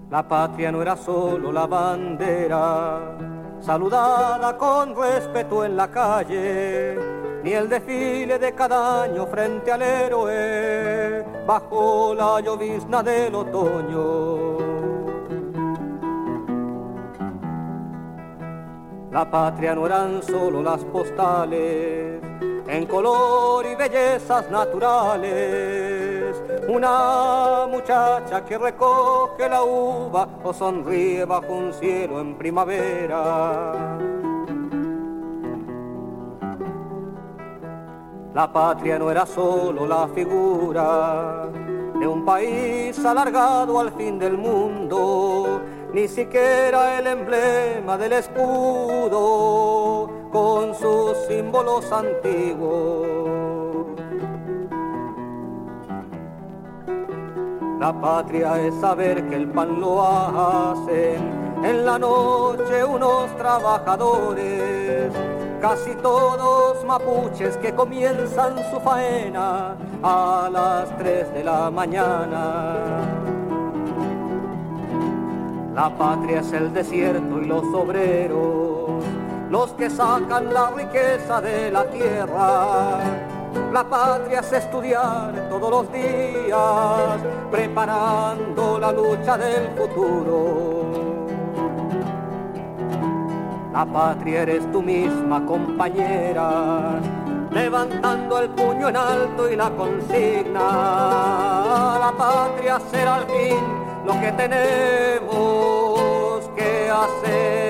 La patria no era solo la bandera, saludada con respeto en la calle, ni el desfile de cada año frente al héroe, bajo la llovizna del otoño. La patria no eran solo las postales, en color y bellezas naturales, una muchacha que recoge la uva o sonríe bajo un cielo en primavera. La patria no era solo la figura de un país alargado al fin del mundo, ni siquiera el emblema del escudo con sus símbolos antiguos. La patria es saber que el pan lo hacen en la noche unos trabajadores, casi todos mapuches que comienzan su faena a las 3 de la mañana. La patria es el desierto y los obreros, los que sacan la riqueza de la tierra. La patria es estudiar todos los días, preparando la lucha del futuro. La patria eres tú misma, compañera, levantando el puño en alto y la consigna. La patria será al fin lo que tenemos que hacer.